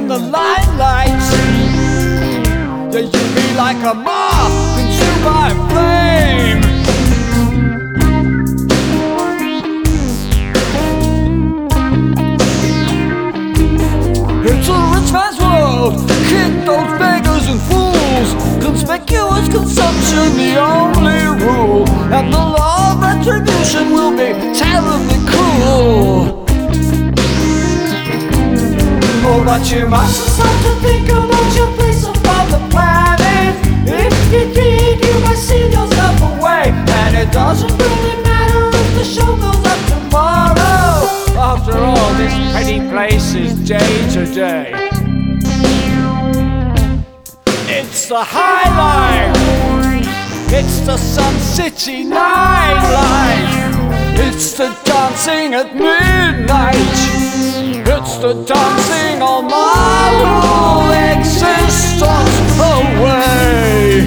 in the limelight. Yeah, you'll be like a moth consumed by flame. It's a rich man's world. Kick those beggars and fools. Conspicuous consumption, the only rule. And the law of retribution will be terribly cruel. Oh, but you mustn't stop to think about your place above the planet. If you did, you might see yourself away. And it doesn't really matter if the show goes up tomorrow. After all, this petty place is day to day. It's the high life. It's the Sun City nightlife. It's the dancing at midnight. It's the dancing all my whole existence away.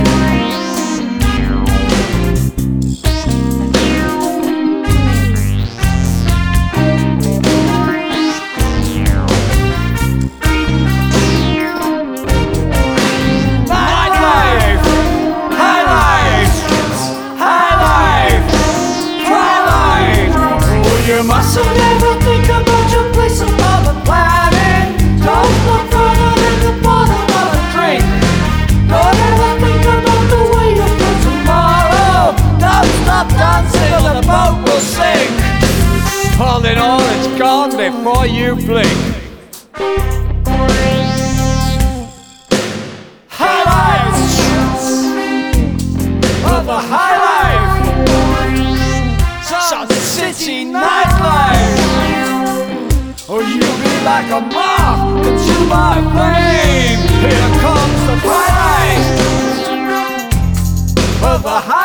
Nightlife, high life, high life, twilight. Oh, you mustn't ever think about your place above the planet. Don't look further than the bottom of a drink. Don't ever think about the way you feel tomorrow. Don't stop dancing or the boat will sink. All in all, it's gone before you blink. Highlights of the high life. Sun City nightlife. Or you'll be like a moth consumed by flame. Here comes the twilight of the high